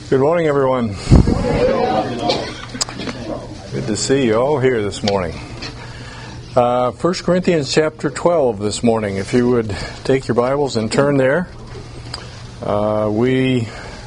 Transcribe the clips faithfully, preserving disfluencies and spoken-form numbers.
Good morning, everyone. Good to see you all here this morning. Uh, First Corinthians chapter twelve this morning. If you would take your Bibles and turn there. Uh, we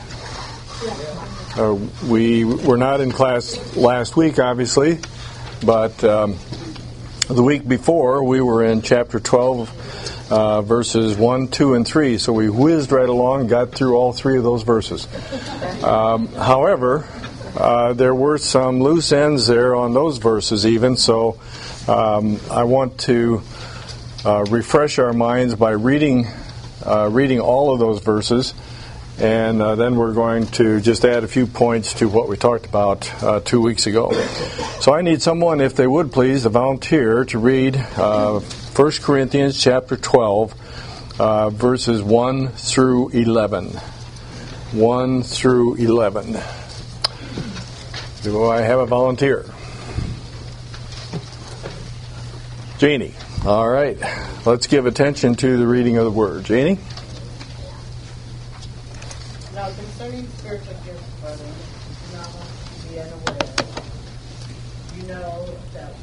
uh, we were not in class last week, obviously, but um, the week before we were in chapter twelve, uh, verses one, two, and three. So we whizzed right along, got through all three of those verses. Um, however, uh, there were some loose ends there on those verses even, so um, I want to uh, refresh our minds by reading uh, reading all of those verses, and uh, then we're going to just add a few points to what we talked about uh, two weeks ago. So I need someone, if they would please, a volunteer to read uh, First Corinthians chapter twelve, uh, verses one through eleven. one through eleven. Do I have a volunteer? Janie. All right. Let's give attention to the reading of the Word. Janie? Now concerning spiritual gifts, brethren, you do not want to be unaware. You know that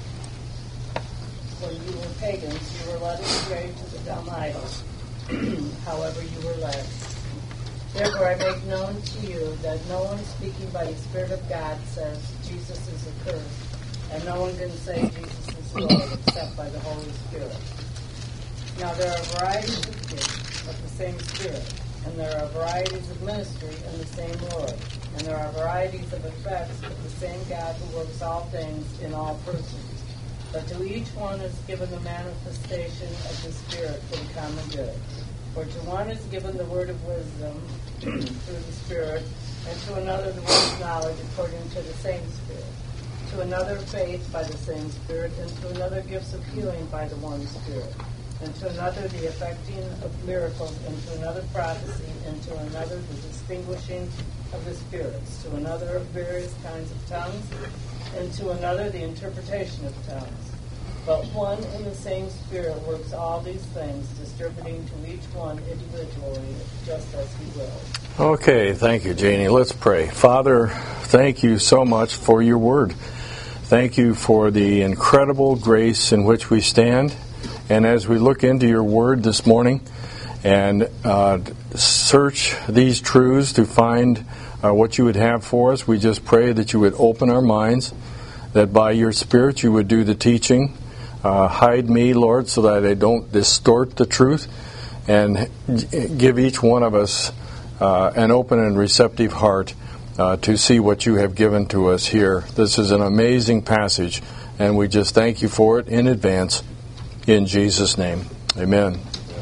when you were pagans, you were led astray to the dumb idols. However you were led. Therefore I make known to you that no one speaking by the Spirit of God says Jesus is accursed, and no one can say Jesus is Lord except by the Holy Spirit. Now there are varieties of gifts of the same Spirit, and there are varieties of ministry in the same Lord, and there are varieties of effects of the same God who works all things in all persons. But to each one is given the manifestation of the Spirit for the common good. For to one is given the word of wisdom through the Spirit, and to another the word of knowledge according to the same Spirit, to another faith by the same Spirit, and to another gifts of healing by the one Spirit, and to another the effecting of miracles, and to another prophecy, and to another the distinguishing of the spirits, to another various kinds of tongues, and to another the interpretation of tongues. But one and the same Spirit works all these things, distributing to each one individually, just as He wills. Okay, thank you, Janie. Let's pray. Father, thank you so much for your word. Thank you for the incredible grace in which we stand. And as we look into your word this morning and uh, search these truths to find uh, what you would have for us, we just pray that you would open our minds, that by your Spirit you would do the teaching. Uh, hide me, Lord, so that I don't distort the truth, and give each one of us uh, an open and receptive heart uh, to see what you have given to us here. This is an amazing passage, and we just thank you for it in advance. In Jesus' name, amen.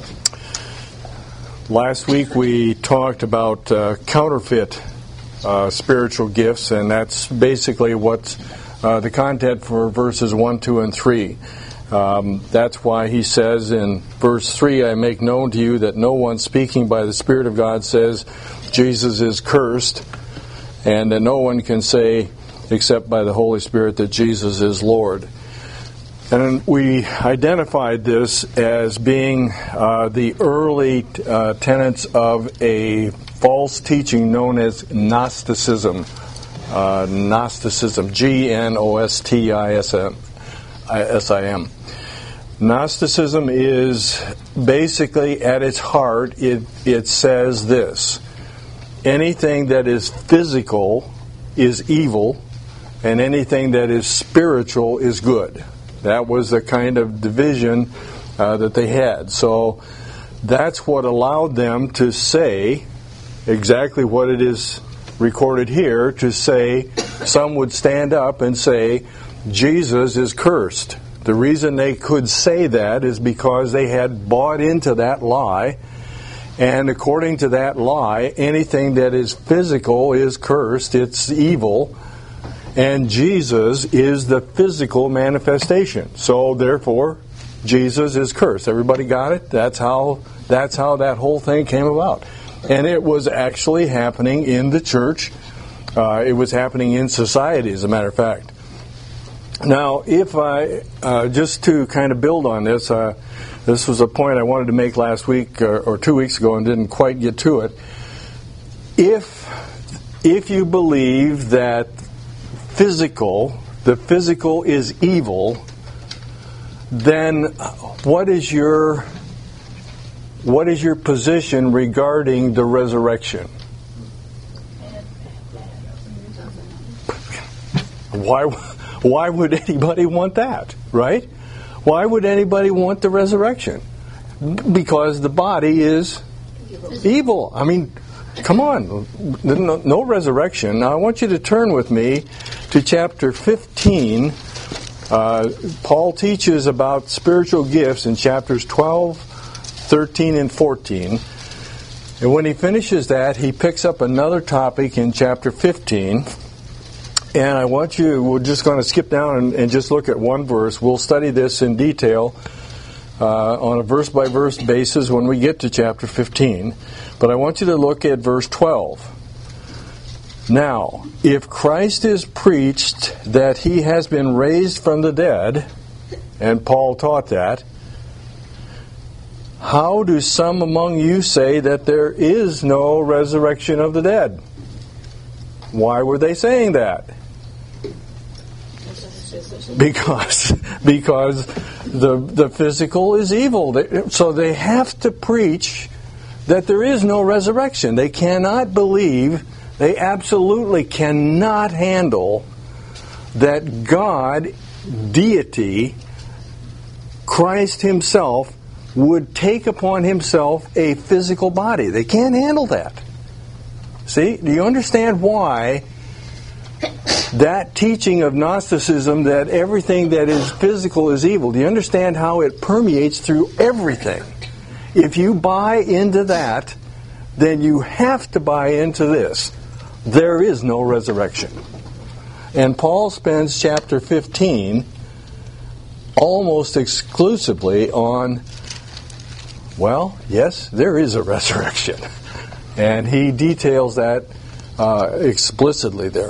Last week we talked about uh, counterfeit uh, spiritual gifts, and that's basically what's uh, the content for verses one, two, and three. Um, that's why he says in verse three, I make known to you that no one speaking by the Spirit of God says Jesus is cursed, and that no one can say except by the Holy Spirit that Jesus is Lord. And we identified this as being uh, the early uh, tenets of a false teaching known as Gnosticism. Uh, Gnosticism, G N O S T I S M. S I M. Gnosticism is basically, at its heart, it, it says this: anything that is physical is evil, and anything that is spiritual is good. That was the kind of division uh, that they had. So that's what allowed them to say exactly what it is recorded here, to say, some would stand up and say, Jesus is cursed. The reason they could say that is because they had bought into that lie, and according to that lie, anything that is physical is cursed, it's evil, and Jesus is the physical manifestation. So therefore, Jesus is cursed. Everybody got it? That's how that's how that whole thing came about. And it was actually happening in the church. Uh, it was happening in society, as a matter of fact. Now, if I, uh, just to kind of build on this, uh, this was a point I wanted to make last week or, or two weeks ago and didn't quite get to it. If if you believe that physical, the physical is evil, then what is your what is your position regarding the resurrection? Why why would anybody want that, right? Why would anybody want the resurrection? Because the body is evil. I mean, come on. No, no resurrection. Now I want you to turn with me to chapter fifteen. Uh, Paul teaches about spiritual gifts in chapters twelve, thirteen, and fourteen. And when he finishes that, he picks up another topic in chapter fifteen. And I want you, we're just going to skip down and, and just look at one verse. We'll study this in detail uh, on a verse-by-verse basis when we get to chapter fifteen. But I want you to look at verse twelve. Now, if Christ is preached that he has been raised from the dead, and Paul taught that, how do some among you say that there is no resurrection of the dead? Why were they saying that? Because because the the physical is evil. They, so they have to preach that there is no resurrection. They cannot believe, they absolutely cannot handle that God, deity, Christ himself, would take upon himself a physical body. They can't handle that. See, do you understand why that teaching of Gnosticism, that everything that is physical is evil? Do you understand how it permeates through everything? If you buy into that, then you have to buy into this. There is no resurrection. And Paul spends chapter fifteen almost exclusively on, well, yes, there is a resurrection. And he details that uh, explicitly there.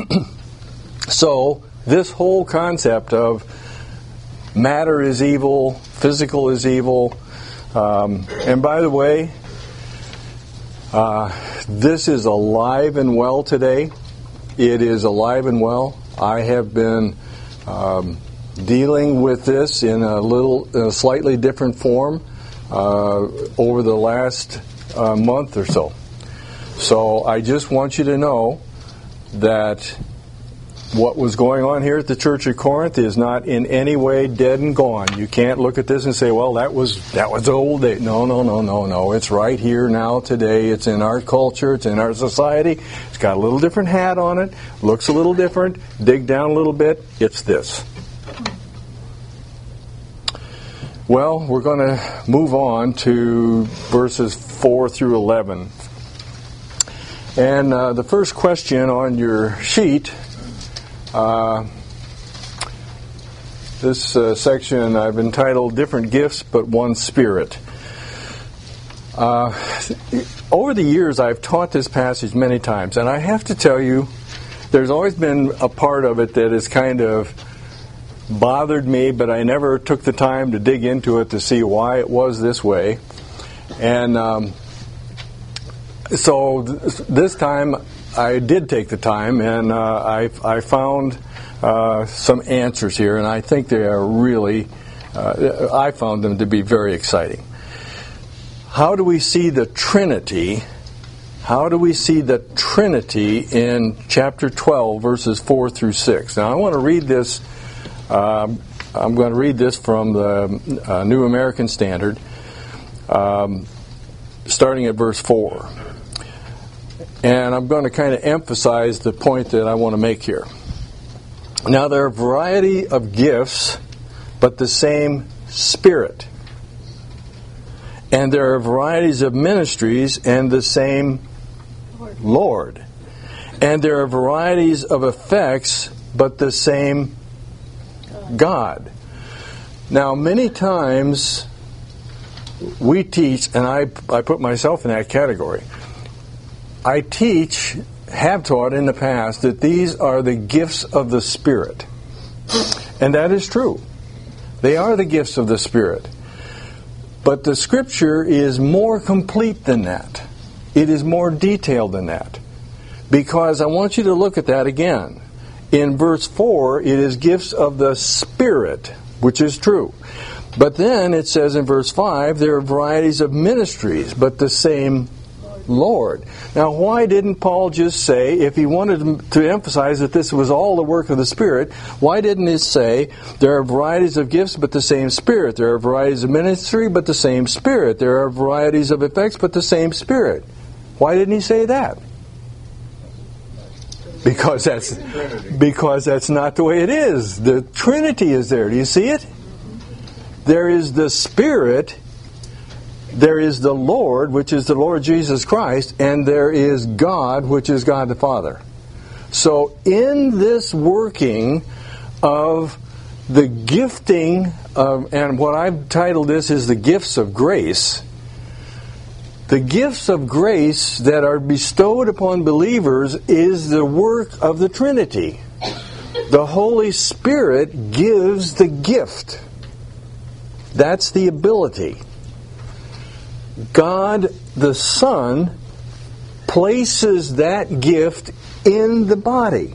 So, this whole concept of matter is evil, physical is evil, um, and by the way, uh, this is alive and well today. It is alive and well. I have been um, dealing with this in a little, in a slightly different form uh, over the last uh, month or so. So I just want you to know that what was going on here at the Church of Corinth is not in any way dead and gone. You can't look at this and say, well, that was that was old day. No, no, no, no, no. It's right here now today. It's in our culture. It's in our society. It's got a little different hat on it. Looks a little different. Dig down a little bit. It's this. Well, we're going to move on to verses four through eleven. And uh, the first question on your sheet, uh, this uh, section I've entitled Different Gifts but One Spirit. Uh, over the years I've taught this passage many times, and I have to tell you, there's always been a part of it that has kind of bothered me, but I never took the time to dig into it to see why it was this way. And um, so th- this time I did take the time, and uh, I, I found uh, some answers here, and I think they are really, uh, I found them to be very exciting. How do we see the Trinity? How do we see the Trinity in chapter twelve, verses four through six? Now I want to read this. Um, I'm going to read this from the uh, New American Standard, um, starting at verse four. And I'm going to kind of emphasize the point that I want to make here. Now, there are a variety of gifts, but the same Spirit. And there are varieties of ministries and the same Lord. And there are varieties of effects, but the same God. Now, many times we teach, and I, I put myself in that category, I teach, have taught in the past, that these are the gifts of the Spirit. And that is true. They are the gifts of the Spirit. But the Scripture is more complete than that. It is more detailed than that. Because I want you to look at that again. In verse four, it is gifts of the Spirit, which is true. But then it says in verse five, there are varieties of ministries, but the same Lord. Now, why didn't Paul just say, if he wanted to emphasize that this was all the work of the Spirit, why didn't he say, there are varieties of gifts, but the same Spirit. There are varieties of ministry, but the same Spirit. There are varieties of effects, but the same Spirit. Why didn't he say that? Because that's because that's not the way it is. The Trinity is there. Do you see it? There is the Spirit, there is the Lord, which is the Lord Jesus Christ, and there is God, which is God the Father. So in this working of the gifting of, and what I've titled this is the gifts of grace, the gifts of grace that are bestowed upon believers is the work of the Trinity. The Holy Spirit gives the gift. That's the ability. God the Son places that gift in the body.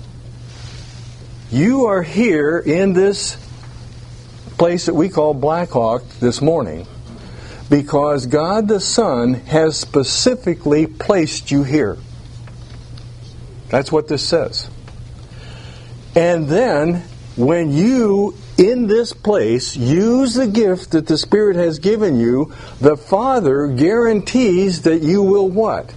You are here in this place that we call Blackhawk this morning because God the Son has specifically placed you here. That's what this says. And then, when you, in this place, use the gift that the Spirit has given you, the Father guarantees that you will what?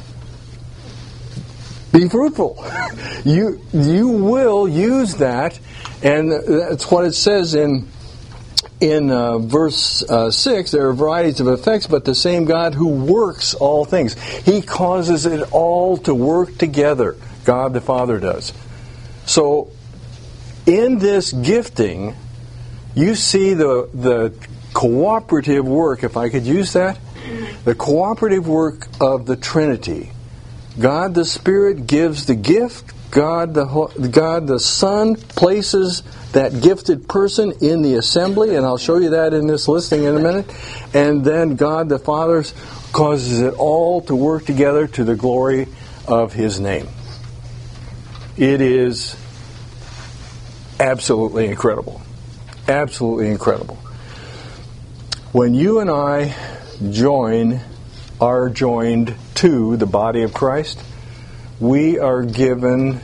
Be fruitful. You, you will use that, and that's what it says in In uh, verse uh, six, there are varieties of effects, but the same God who works all things. He causes it all to work together. God the Father does. So, in this gifting, you see the the cooperative work, if I could use that, the cooperative work of the Trinity. God the Spirit gives the gift. God the God the Son places that gifted person in the assembly, and I'll show you that in this listing in a minute. And then God the Father causes it all to work together to the glory of His name. It is absolutely incredible. Absolutely incredible. When you and I join, are joined to the body of Christ, we are given,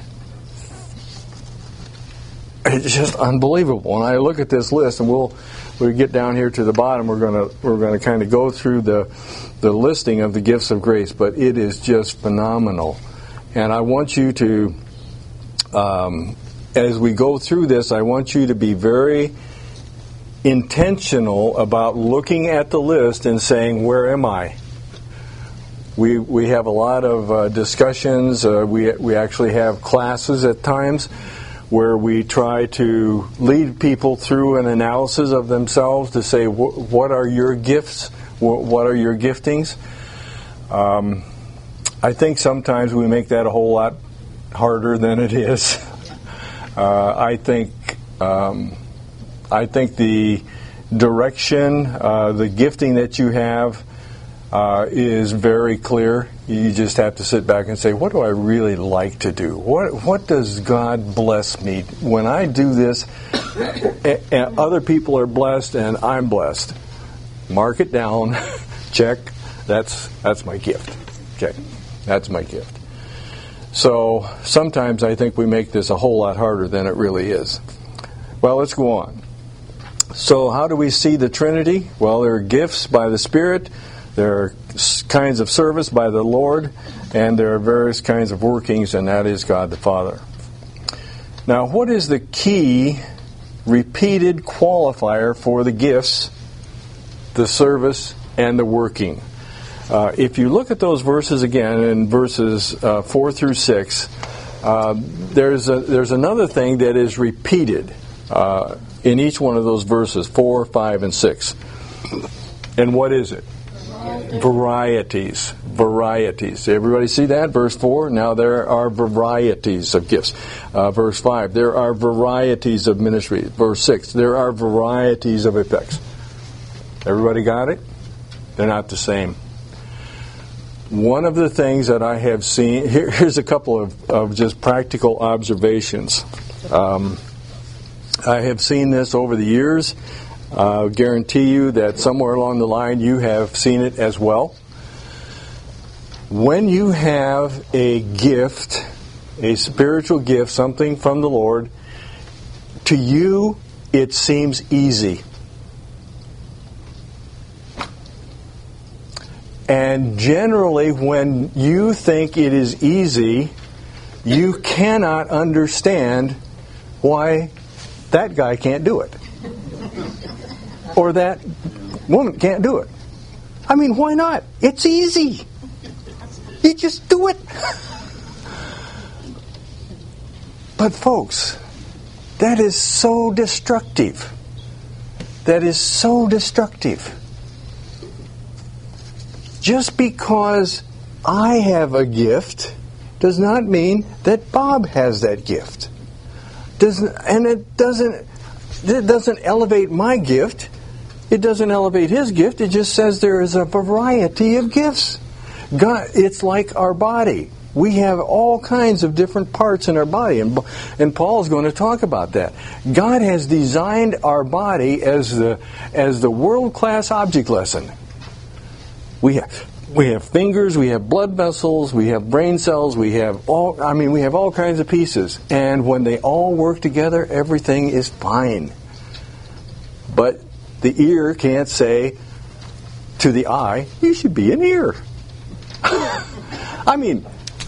it's just unbelievable. When I look at this list, and we'll we get down here to the bottom, we're gonna we're gonna kind of go through the the listing of the gifts of grace, but it is just phenomenal. And I want you to, um, as we go through this, I want you to be very intentional about looking at the list and saying, where am I? We we have a lot of uh, discussions. Uh, we we actually have classes at times where we try to lead people through an analysis of themselves to say, wh- what are your gifts? Wh- what are your giftings? Um, I think sometimes we make that a whole lot harder than it is. uh, I think um, I think the direction, uh, the gifting that you have, Uh, is very clear. You just have to sit back and say, what do I really like to do? What what does God bless me when I do this and, and other people are blessed and I'm blessed? Mark it down. Check. That's that's my gift. Okay. That's my gift. So sometimes I think we make this a whole lot harder than it really is. Well, let's go on. So how do we see the Trinity? Well, there are gifts by the Spirit. There are kinds of service by the Lord, and there are various kinds of workings, and that is God the Father. Now, what is the key repeated qualifier for the gifts, the service, and the working? Uh, if you look at those verses again, in verses uh, four through six, uh, there's a, there's another thing that is repeated uh, in each one of those verses, four, five, and six. And what is it? Varieties. Varieties. Everybody see that? Verse four, now there are varieties of gifts. Uh, verse five, there are varieties of ministry. Verse six, there are varieties of effects. Everybody got it? They're not the same. one of the things that I have seen, here, here's a couple of, of just practical observations. Um, I have seen this over the years. I uh, guarantee you that somewhere along the line you have seen it as well. When you have a gift, a spiritual gift, something from the Lord, to you it seems easy. And generally, when you think it is easy, you cannot understand why that guy can't do it. Or that woman can't do it. I mean, why not? It's easy. You just do it. But folks, that is so destructive. That is so destructive. Just because I have a gift does not mean that Bob has that gift. Doesn't, and it doesn't, it doesn't elevate my gift. It doesn't elevate his gift. It just says there is a variety of gifts. God, it's like our body. We have all kinds of different parts in our body, and and Paul's going to talk about that. God has designed our body as the as the world-class object lesson. We have we have fingers, we have blood vessels, we have brain cells, we have all I mean we have all kinds of pieces, and when they all work together, everything is fine. But the ear can't say to the eye, "You should be an ear." I mean,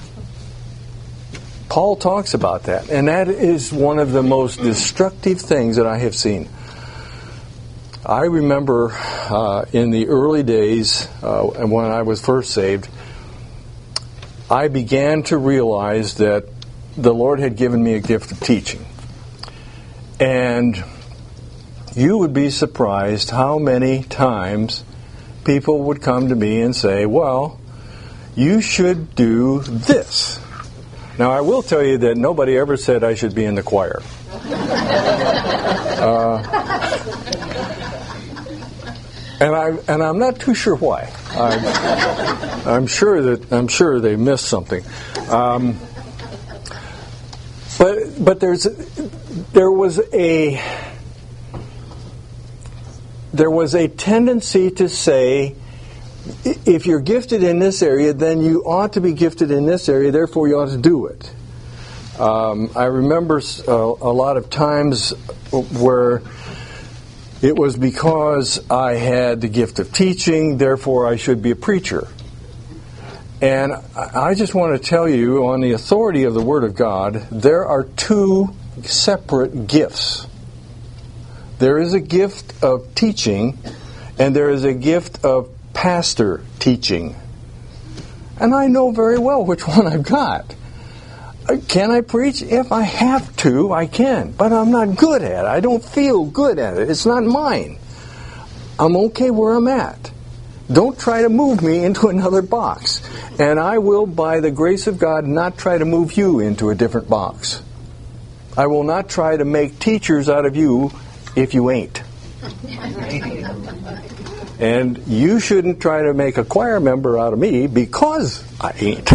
Paul talks about that, and that is one of the most destructive things that I have seen. I remember uh, in the early days, uh, when I was first saved, I began to realize that the Lord had given me a gift of teaching. And you would be surprised how many times people would come to me and say, "Well, you should do this." Now, I will tell you that nobody ever said I should be in the choir. Uh, and I and I'm not too sure why. I'm, I'm sure that I'm sure they missed something. Um, but but there's there was a there was a tendency to say, if you're gifted in this area, then you ought to be gifted in this area, therefore you ought to do it. Um, I remember a, a lot of times where it was because I had the gift of teaching, therefore I should be a preacher. And I just want to tell you, on the authority of the Word of God, there are two separate gifts. There is a gift of teaching, and there is a gift of pastor teaching. And I know very well which one I've got. Can I preach? If I have to, I can. But I'm not good at it. I don't feel good at it. It's not mine. I'm okay where I'm at. Don't try to move me into another box. And I will, by the grace of God, not try to move you into a different box. I will not try to make teachers out of you if you ain't. And you shouldn't try to make a choir member out of me because I ain't.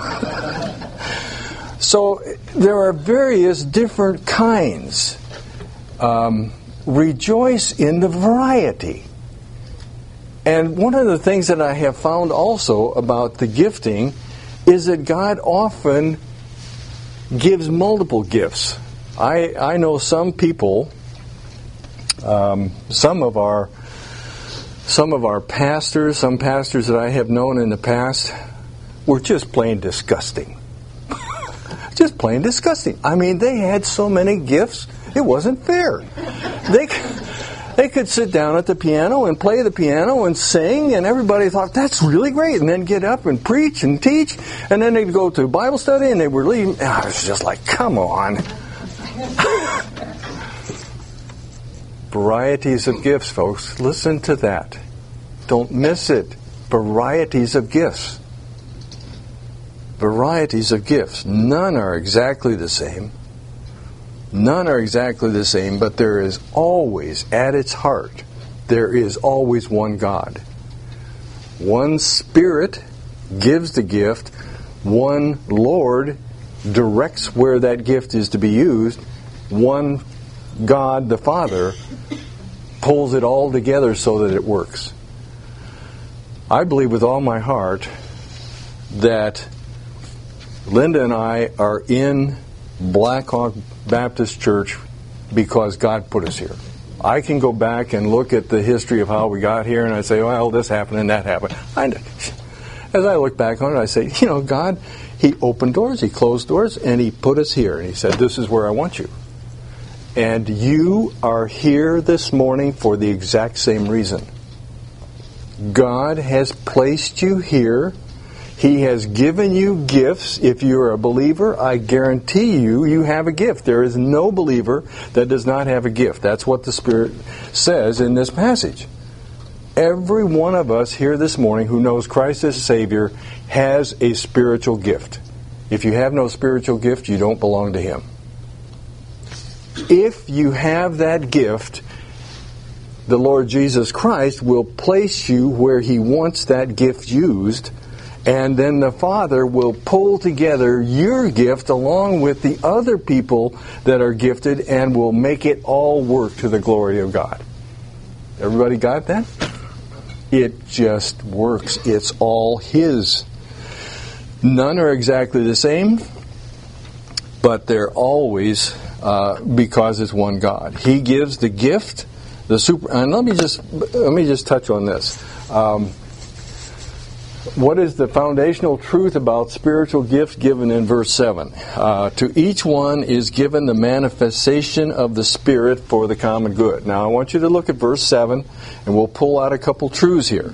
So there are various different kinds. Um, rejoice in the variety. And one of the things that I have found also about the gifting is that God often gives multiple gifts. I, I know some people, um, some of our Some of our pastors, some pastors that I have known in the past, were just plain disgusting. Just plain disgusting. I mean, they had so many gifts, it wasn't fair. They, they could sit down at the piano and play the piano and sing, and everybody thought, that's really great, and then get up and preach and teach, and then they'd go to Bible study, and they were leaving. I was just like, come on. Varieties of gifts, folks. Listen to that. Don't miss it. Varieties of gifts. Varieties of gifts. None are exactly the same. None are exactly the same, but there is always, at its heart, there is always one God. One Spirit gives the gift. One Lord directs where that gift is to be used. One God the Father pulls it all together so that it works. I believe with all my heart that Linda and I are in Blackhawk Baptist Church because God put us here. I can go back and look at the history of how we got here, and I say, well, this happened and that happened. I, as I look back on it, I say, you know, God, He opened doors, He closed doors, and He put us here. And He said, this is where I want you. And you are here this morning for the exact same reason. God has placed you here. He has given you gifts. If you're a believer, I guarantee you, you have a gift. There is no believer that does not have a gift. That's what the Spirit says in this passage. Every one of us here this morning who knows Christ as Savior has a spiritual gift. If you have no spiritual gift, you don't belong to Him. If you have that gift, the Lord Jesus Christ will place you where He wants that gift used, and then the Father will pull together your gift along with the other people that are gifted and will make it all work to the glory of God. Everybody got that? It just works. It's all His. None are exactly the same, but they're always uh, because it's one God. He gives the gift, the super. And let me just let me just touch on this. Um, What is the foundational truth about spiritual gifts given in verse seven? Uh, to each one is given the manifestation of the Spirit for the common good. Now I want you to look at verse seven, and we'll pull out a couple truths here.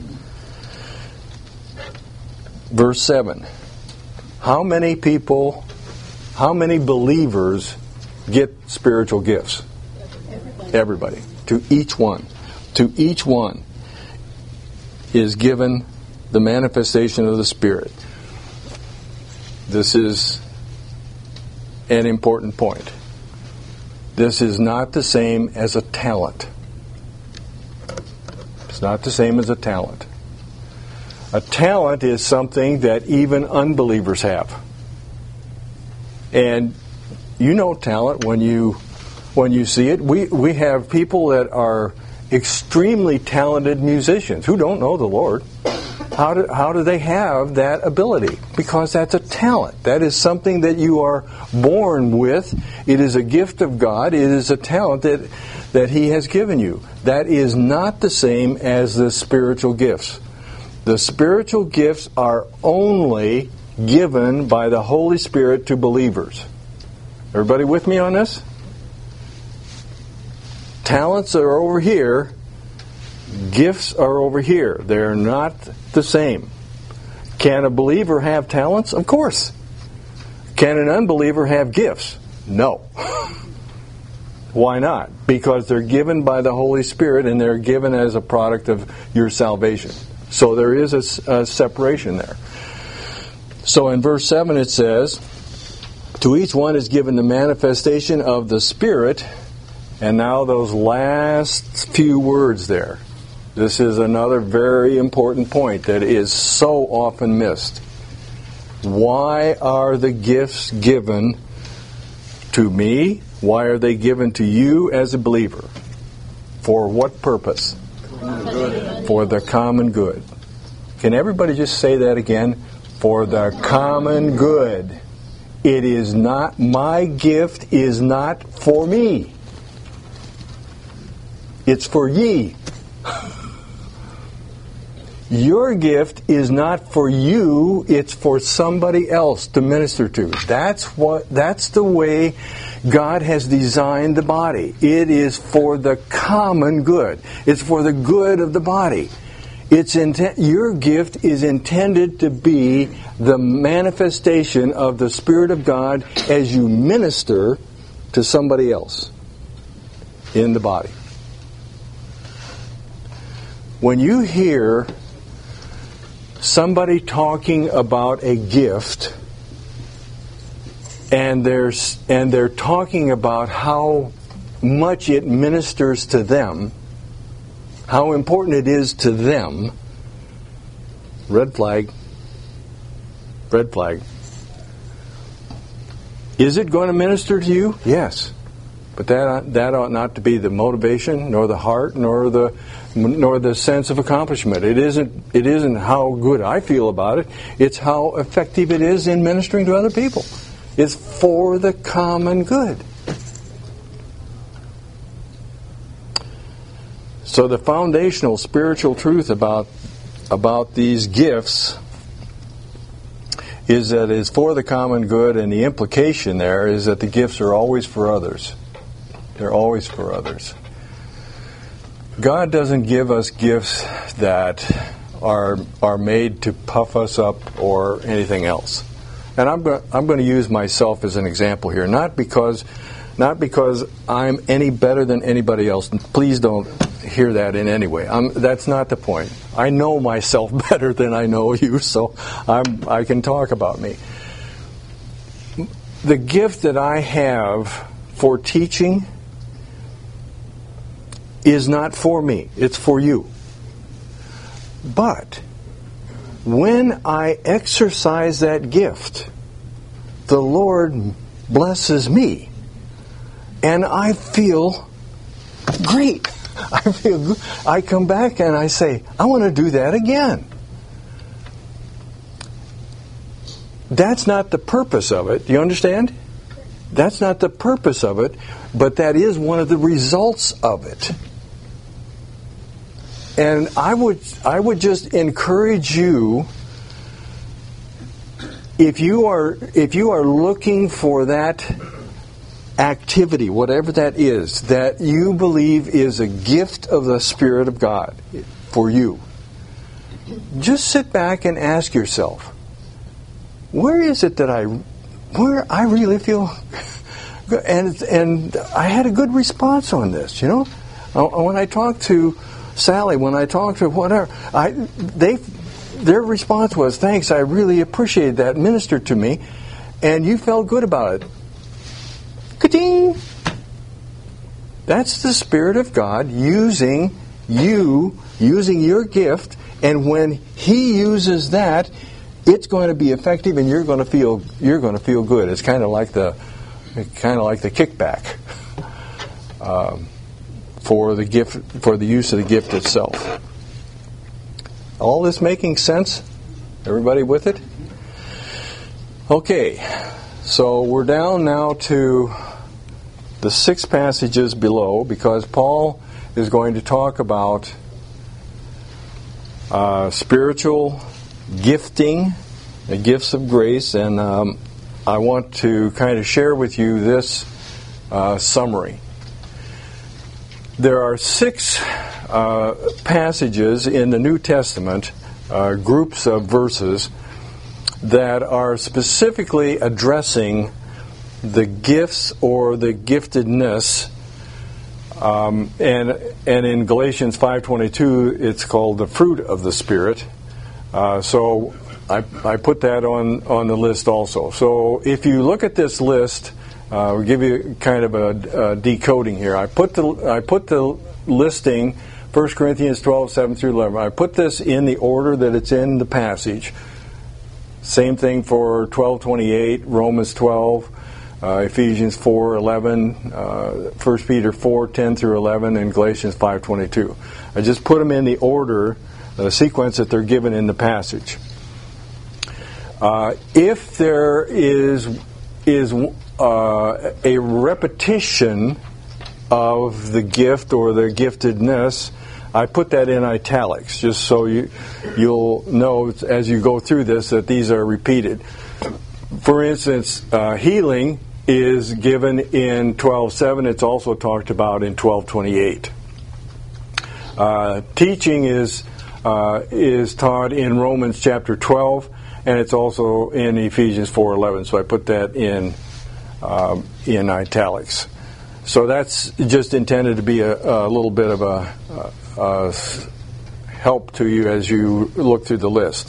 Verse seven. How many people, how many believers get spiritual gifts? Everybody. Everybody. To each one. To each one is given the manifestation of the Spirit. This is an important point. This is not the same as a talent. It's not the same as a talent. A talent is something that even unbelievers have. And you know talent when you when you see it. We we have people that are extremely talented musicians who don't know the Lord. How do, how do they have that ability? Because that's a talent. That is something that you are born with. It is a gift of God. It is a talent that, that He has given you. That is not the same as the spiritual gifts. The spiritual gifts are only given by the Holy Spirit to believers. Everybody with me on this? Talents are over here. Gifts are over here. They're not the same. Can a believer have talents? Of course. Can an unbeliever have gifts? No. Why not? Because they're given by the Holy Spirit and they're given as a product of your salvation. So there is a, a separation there. So in verse seven it says, to each one is given the manifestation of the Spirit. And now those last few words there. This is another very important point that is so often missed. Why are the gifts given to me? Why are they given to you as a believer? For what purpose? For the common good. Can everybody just say that again? For the common good. It is not, my gift is not for me. It's for ye. Your gift is not for you, it's for somebody else to minister to. That's what that's the way God has designed the body. It is for the common good. It's for the good of the body. It's inten- your gift is intended to be the manifestation of the Spirit of God as you minister to somebody else in the body. When you hear somebody talking about a gift, and there's and they're talking about how much it ministers to them, how important it is to them, red flag. red flag. Is it going to minister to you? Yes. But that that ought not to be the motivation, nor the heart, nor the nor the sense of accomplishment. It isn't it isn't how good I feel about it. It's how effective it is in ministering to other people. It's for the common good. So the foundational spiritual truth about about these gifts is that it's for the common good, and the implication there is that the gifts are always for others. They're always for others. God doesn't give us gifts that are are made to puff us up or anything else. And I'm going I'm going to use myself as an example here, not because not because I'm any better than anybody else. Please don't hear that in any way. I'm, that's not the point. I know myself better than I know you, so I'm I can talk about me. The gift that I have for teaching is not for me. It's for you. But when I exercise that gift, the Lord blesses me. And I feel great. I feel good. I come back and I say, I want to do that again. That's not the purpose of it. Do you understand? That's not the purpose of it, but that is one of the results of it. And I would I would just encourage you, if you are if you are looking for that activity, whatever that is, that you believe is a gift of the Spirit of God for you, just sit back and ask yourself, where is it that I where I really feel good? And and I had a good response on this, you know. When I talked to Sally, when I talked to whatever, I they their response was, thanks, I really appreciated that, ministered to me, and you felt good about it. Ka-ding! That's the Spirit of God using you, using your gift, and when He uses that, it's going to be effective, and you're going to feel you're going to feel good. It's kind of like the kind of like the kickback. Um, for the gift, for the use of the gift itself. All this making sense? Everybody with it? Okay, so we're down now to the six passages below, because Paul is going to talk about uh, spiritual gifting, the gifts of grace, and um, I want to kind of share with you this uh, summary. There are six uh, passages in the New Testament, uh, groups of verses, that are specifically addressing the gifts or the giftedness. Um, and and in Galatians five twenty-two, it's called the fruit of the Spirit. Uh, so I, I put that on, on the list also. So if you look at this list, Uh, we'll give you kind of a, a decoding here. I put the I put the listing, First Corinthians twelve, seven through eleven. I put this in the order that it's in the passage. Same thing for twelve twenty-eight, Romans twelve, uh, Ephesians four eleven, uh, First Peter four ten through eleven, and Galatians five twenty-two. I just put them in the order, the sequence that they're given in the passage. Uh, if there is is Uh, a repetition of the gift or the giftedness, I put that in italics, just so you, you'll know as you go through this that these are repeated. For instance, uh, healing is given in twelve seven. It's also talked about in twelve twenty-eight. Uh, teaching is uh, is taught in Romans chapter twelve, and it's also in Ephesians four eleven. So I put that in Um, in italics. So that's just intended to be a, a little bit of a, a, a help to you as you look through the list.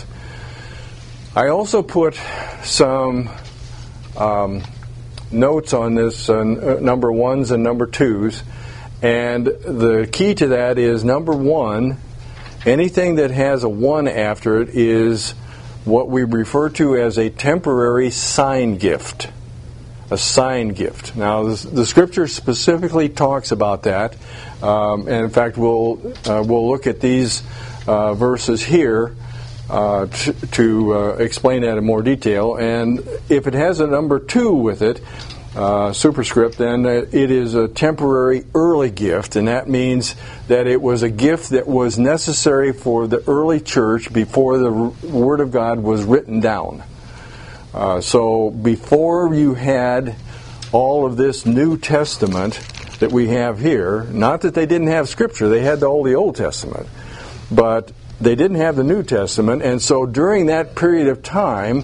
I also put some um, notes on this, uh, number ones and number twos, and the key to that is number one, anything that has a one after it is what we refer to as a temporary sign gift. A sign gift. Now, the, the Scripture specifically talks about that, um, and in fact, we'll uh, we'll look at these uh, verses here uh, t- to uh, explain that in more detail. And if it has a number two with it, uh, superscript, then it is a temporary early gift, and that means that it was a gift that was necessary for the early church before the Word of God was written down. Uh, so before you had all of this New Testament that we have here, not that they didn't have Scripture, they had all the Old Testament, but they didn't have the New Testament, and so during that period of time,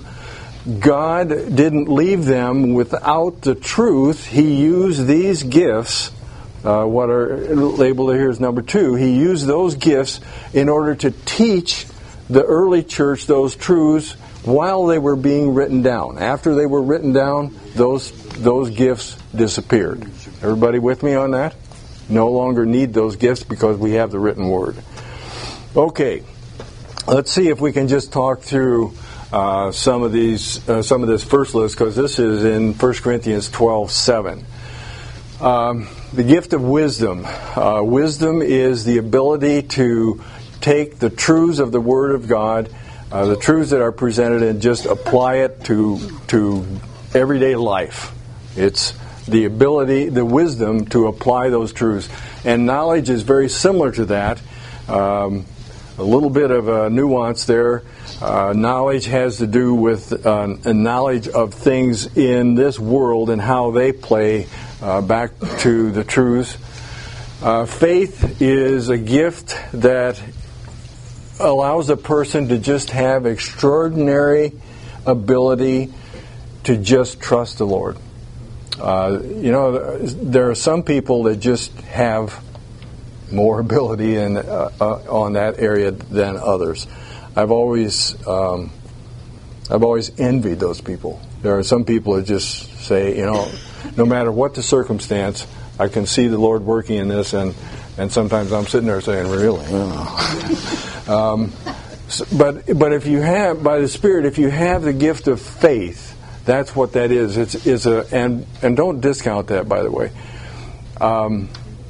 God didn't leave them without the truth. He used these gifts, uh, what are labeled here as number two, He used those gifts in order to teach the early church those truths while they were being written down. After they were written down, those those gifts disappeared. Everybody with me on that? No longer need those gifts because we have the written Word. Okay, let's see if we can just talk through uh, some of these, uh, some of this first list, because this is in First Corinthians twelve seven. Um, the gift of wisdom. Uh, wisdom is the ability to take the truths of the Word of God, Uh, the truths that are presented, and just apply it to to everyday life. It's the ability, the wisdom to apply those truths. And knowledge is very similar to that. Um, a little bit of a nuance there. Uh, knowledge has to do with uh, a knowledge of things in this world and how they play uh, back to the truths. Uh, faith is a gift that allows a person to just have extraordinary ability to just trust the Lord. Uh, you know, there are some people that just have more ability in, uh, uh, on that area than others. I've always, um, I've always envied those people. There are some people that just say, you know, no matter what the circumstance, I can see the Lord working in this, and, and sometimes I'm sitting there saying, really? Oh. Um, so, but but if you have, by the Spirit, if you have the gift of faith, that's what that is. It's is a and and don't discount that, by the way. Um,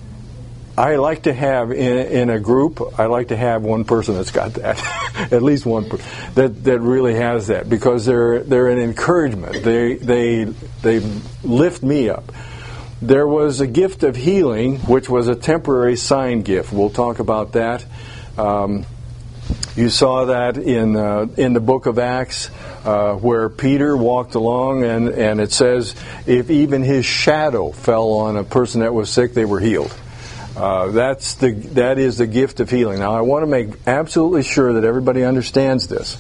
I like to have in in a group. I like to have one person that's got that, at least one person that that really has that, because they're they're an encouragement. They they they lift me up. There was a gift of healing, which was a temporary sign gift. We'll talk about that. Um, You saw that in uh, in the book of Acts, uh, where Peter walked along, and, and it says, if even his shadow fell on a person that was sick, they were healed. Uh, that's the that is the gift of healing. Now, I want to make absolutely sure that everybody understands this.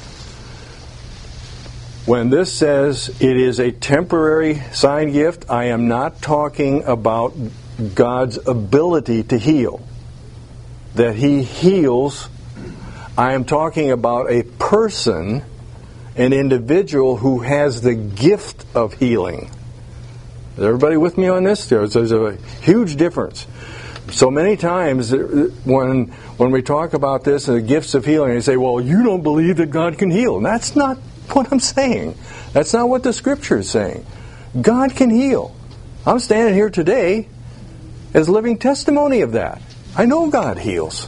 When this says it is a temporary sign gift, I am not talking about God's ability to heal. That He heals. I am talking about a person, an individual who has the gift of healing. Is everybody with me on this? There's, there's a huge difference. So many times when when we talk about this and the gifts of healing, they say, well, you don't believe that God can heal. And that's not what I'm saying. That's not what the Scripture is saying. God can heal. I'm standing here today as living testimony of that. I know God heals.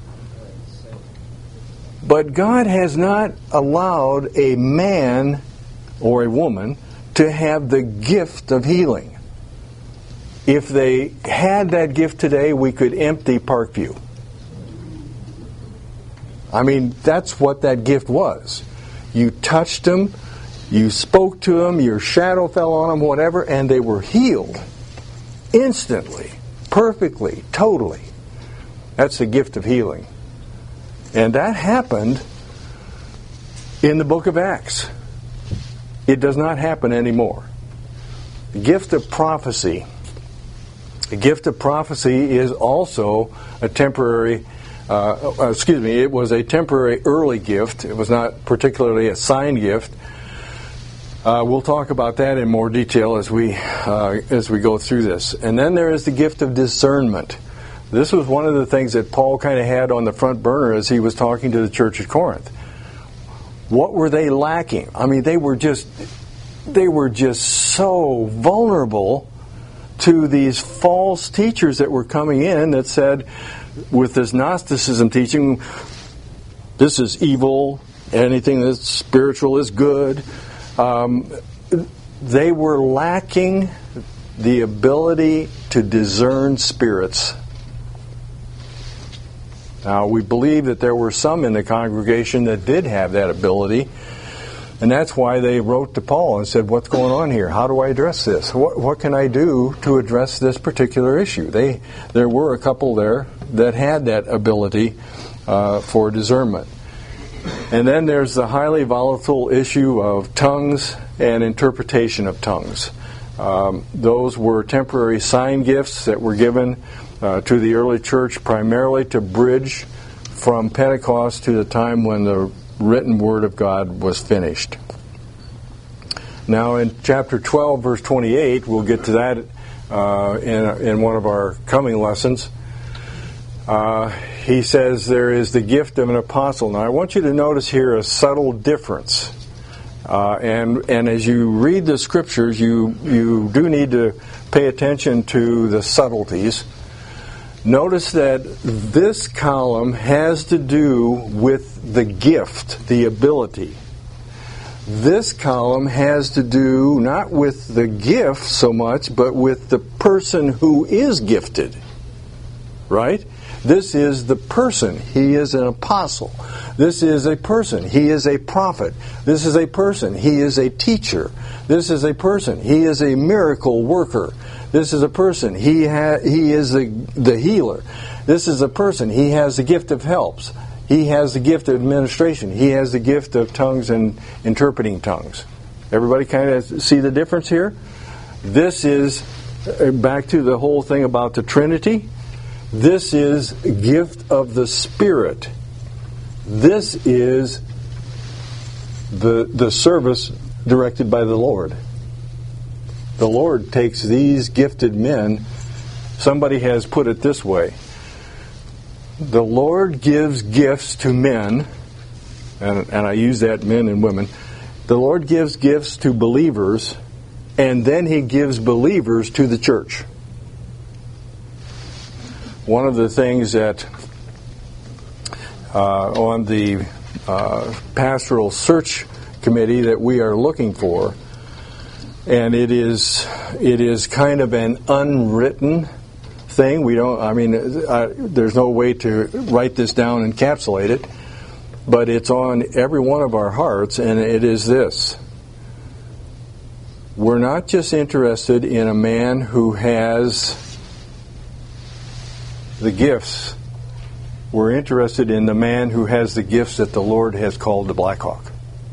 But God has not allowed a man or a woman to have the gift of healing. If they had that gift today, we could empty Parkview. I mean, that's what that gift was. You touched them, you spoke to them, your shadow fell on them, whatever, and they were healed instantly, perfectly, totally. That's the gift of healing. And that happened in the book of Acts. It does not happen anymore. The gift of prophecy. The gift of prophecy is also a temporary, uh, excuse me, it was a temporary early gift. It was not particularly a sign gift. Uh, we'll talk about that in more detail as we uh, as we go through this. And then there is the gift of discernment. This was one of the things that Paul kind of had on the front burner as he was talking to the church at Corinth. What were they lacking? I mean, they were just they were just so vulnerable to these false teachers that were coming in that said, with this Gnosticism teaching, this is evil, anything that's spiritual is good. Um, they were lacking the ability to discern spirits. Now, we believe that there were some in the congregation that did have that ability, and that's why they wrote to Paul and said, what's going on here? How do I address this? What, what can I do to address this particular issue? They, there were a couple there that had that ability uh, for discernment. And then there's the highly volatile issue of tongues and interpretation of tongues. Um, those were temporary sign gifts that were given uh, to the early church primarily to bridge from Pentecost to the time when the written Word of God was finished. Now in chapter twelve, verse twenty-eight, we'll get to that uh, in, in one of our coming lessons. Uh, he says there is the gift of an apostle. Now I want you to notice here a subtle difference. Uh, and and as you read the scriptures, you you do need to pay attention to the subtleties. Notice that this column has to do with the gift, the ability. This column has to do not with the gift so much, but with the person who is gifted. Right? This is the person. He is an apostle. This is a person. He is a prophet. This is a person. He is a teacher. This is a person. He is a miracle worker. This is a person. He ha- he is the, the healer. This is a person. He has the gift of helps. He has the gift of administration. He has the gift of tongues and interpreting tongues. Everybody kind of see the difference here? This is, back to the whole thing about the Trinity, this is a gift of the Spirit. This is the the service directed by the Lord. The Lord takes these gifted men. Somebody has put it this way. The Lord gives gifts to men, and, and I use that men and women. The Lord gives gifts to believers, and then He gives believers to the church. One of the things that uh, on the uh, pastoral search committee that we are looking for, and it is it is kind of an unwritten thing. We don't. I mean, I, there's no way to write this down and encapsulate it, but it's on every one of our hearts, and it is this: we're not just interested in a man who has the gifts. We're interested in the man who has the gifts that the Lord has called to Blackhawk.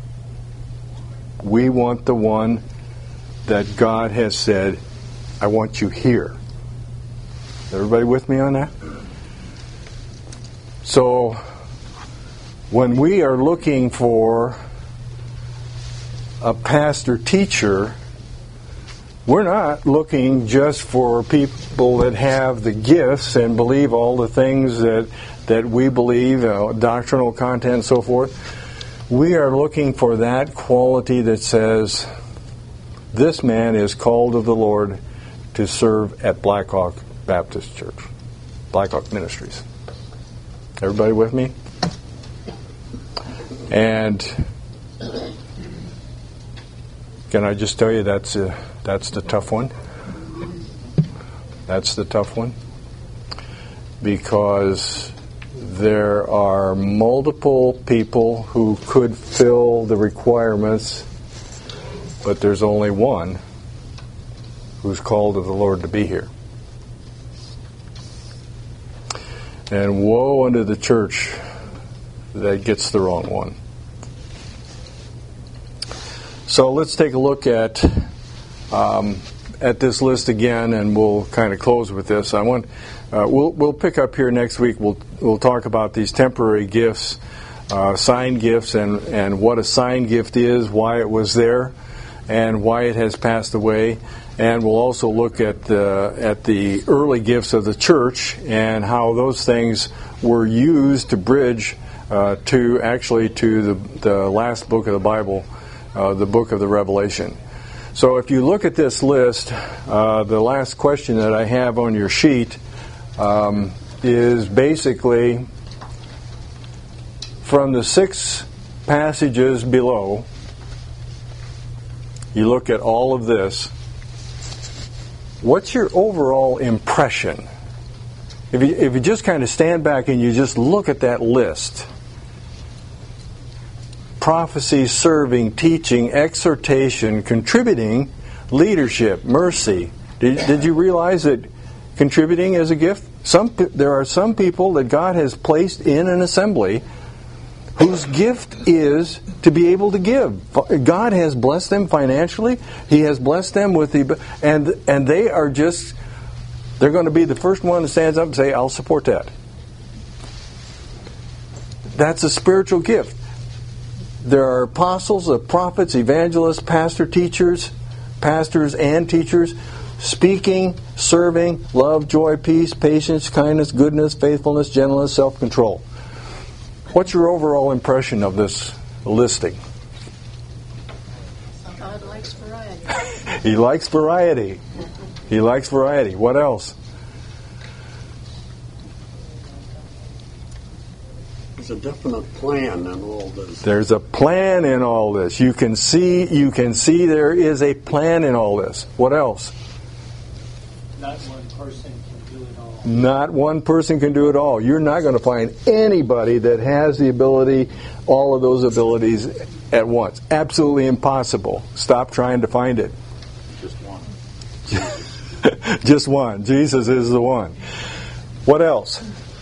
We want the one that God has said, I want you here. Everybody with me on that? So, when we are looking for a pastor teacher, we're not looking just for people that have the gifts and believe all the things that that we believe, uh, doctrinal content and so forth. We are looking for that quality that says, this man is called of the Lord to serve at Blackhawk Baptist Church, Blackhawk Ministries. Everybody with me? And can I just tell you that's a, that's the tough one? That's the tough one. Because there are multiple people who could fill the requirements, but there's only one who's called of the Lord to be here. And woe unto the church that gets the wrong one. So let's take a look at um, at this list again, and we'll kind of close with this. I want uh, we'll we'll pick up here next week. We'll we'll talk about these temporary gifts, uh, sign gifts, and and what a sign gift is, why it was there, and why it has passed away. And we'll also look at uh, at the early gifts of the church and how those things were used to bridge uh, to actually to the, the last book of the Bible, uh, the book of the Revelation. So if you look at this list, uh, the last question that I have on your sheet um, is basically from the six passages below. You look at all of this. What's your overall impression? If you, if you just kind of stand back and you just look at that list. Prophecy, serving, teaching, exhortation, contributing, leadership, mercy. Did, did you realize that contributing is a gift? Some There are some people that God has placed in an assembly whose gift is to be able to give. God has blessed them financially. He has blessed them with the... And, and they are just... They're going to be the first one that stands up and say, I'll support that. That's a spiritual gift. There are apostles, prophets, evangelists, pastor, teachers, pastors and teachers, speaking, serving, love, joy, peace, patience, kindness, goodness, faithfulness, gentleness, self-control. What's your overall impression of this listing? God likes variety. He likes variety. He likes variety. What else? There's a definite plan in all this. There's a plan in all this. You can see, you can see there is a plan in all this. What else? Not one person can do it all. Not one person can do it all. You're not going to find anybody that has the ability, all of those abilities at once. Absolutely impossible. Stop trying to find it. Just one. Just one. Jesus is the one. What else?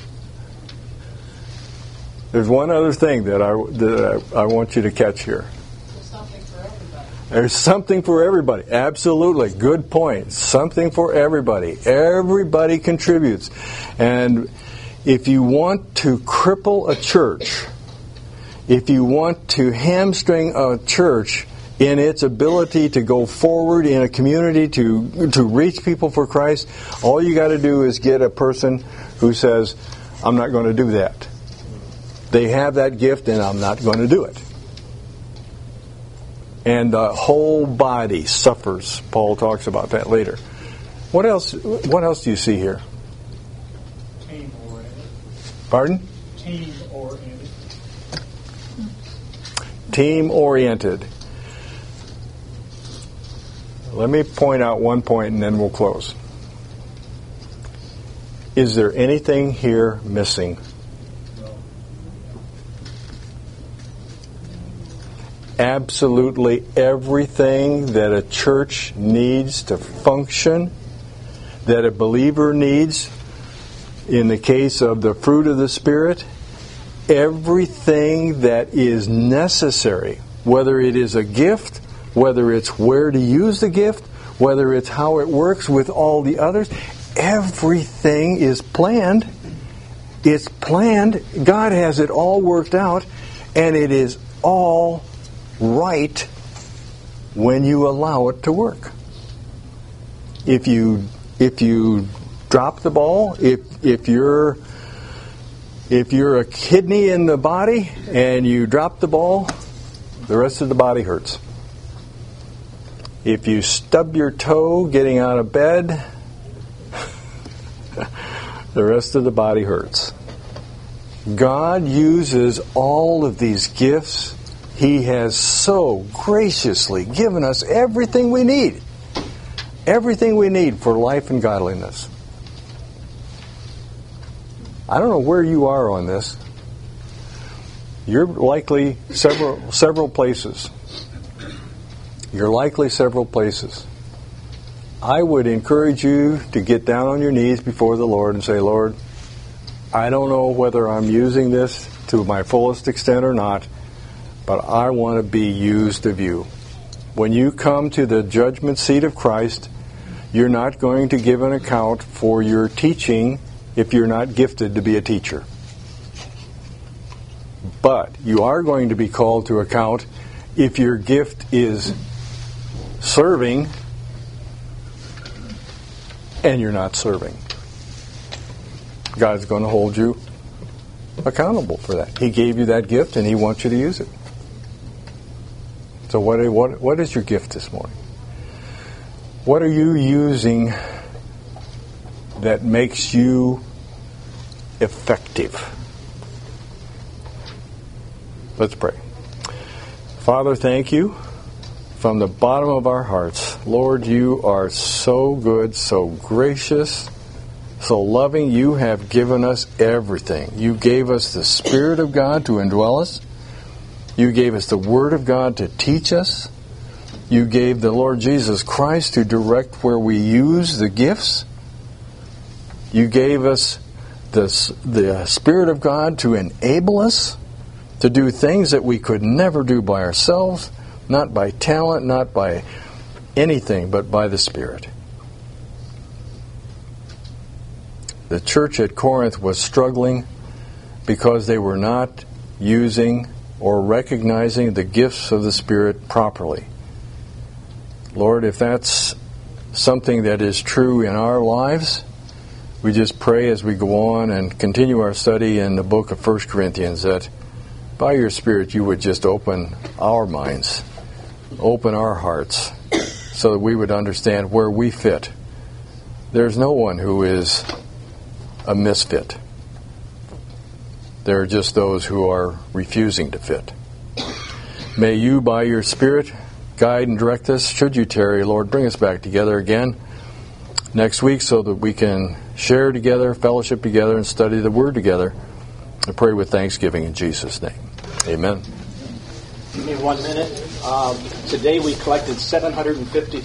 There's one other thing that I that I, I want you to catch here. There's something for everybody. There's something for everybody. Absolutely. Good point. Something for everybody. Everybody contributes. And if you want to cripple a church, if you want to hamstring a church in its ability to go forward in a community to to reach people for Christ, all you got to do is get a person who says, I'm not going to do that. They have that gift and I'm not going to do it. And the whole body suffers. Paul talks about that later. What else what else do you see here? Team oriented. Pardon? Team oriented. Team oriented. Let me point out one point and then we'll close. Is there anything here missing? Absolutely everything that a church needs to function, that a believer needs, in the case of the fruit of the Spirit, everything that is necessary, whether it is a gift, whether it's where to use the gift, whether it's how it works with all the others, everything is planned. It's planned. God has it all worked out, and it is all right when you allow it to work. If you if you drop the ball, if if you're if you're a kidney in the body and you drop the ball, the rest of the body hurts. If you stub your toe getting out of bed, the rest of the body hurts. God uses all of these gifts. He has so graciously given us everything we need. Everything we need for life and godliness. I don't know where you are on this. You're likely several several places. You're likely several places. I would encourage you to get down on your knees before the Lord and say, Lord, I don't know whether I'm using this to my fullest extent or not, but I want to be used of you. When you come to the judgment seat of Christ, you're not going to give an account for your teaching if you're not gifted to be a teacher. But you are going to be called to account if your gift is serving and you're not serving. God's going to hold you accountable for that. He gave you that gift, and He wants you to use it. So what, what, what is your gift this morning? What are you using that makes you effective? Let's pray. Father, thank you from the bottom of our hearts. Lord, you are so good, so gracious, so loving. You have given us everything. You gave us the Spirit of God to indwell us. You gave us the Word of God to teach us. You gave the Lord Jesus Christ to direct where we use the gifts. You gave us the, the Spirit of God to enable us to do things that we could never do by ourselves, not by talent, not by anything, but by the Spirit. The church at Corinth was struggling because they were not using or recognizing the gifts of the Spirit properly. Lord, if that's something that is true in our lives, we just pray as we go on and continue our study in the book of First Corinthians that by your Spirit you would just open our minds, open our hearts, so that we would understand where we fit. There's no one who is a misfit. There are just those who are refusing to fit. May you, by your Spirit, guide and direct us. Should you tarry, Lord, bring us back together again next week so that we can share together, fellowship together, and study the Word together. I pray with thanksgiving in Jesus' name. Amen. Give me one minute. Um, today we collected seven hundred fifty